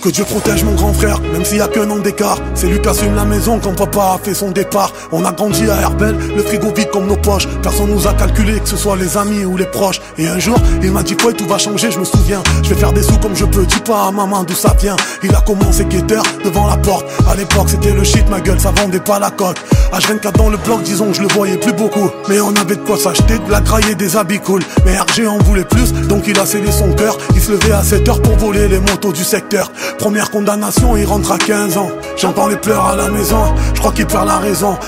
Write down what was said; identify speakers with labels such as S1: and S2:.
S1: Que Dieu protège mon grand frère, même s'il y a qu'un an d'écart. C'est lui qui assume la maison quand papa a fait son départ. On a grandi à Herbel, le frigo vide comme nos poches. Personne nous a calculé, que ce soit les amis ou les proches. Et un jour, il m'a dit ouais, tout va changer, je me souviens. Je vais faire des sous comme je peux, dis pas à maman d'où ça vient. Il a commencé guetteur devant la porte. À l'époque c'était le shit, ma gueule, ça vendait pas la cote. H24 dans le bloc, disons que je le voyais plus beaucoup. Mais on avait de quoi s'acheter, de la graille, des habits cool. Mais RG en voulait plus, donc il a scellé son cœur. Il se levait à 7h pour voler les motos du secteur. Première condamnation, il rentre à 15 ans. J'entends les pleurs à la maison, je crois qu'il perd la raison.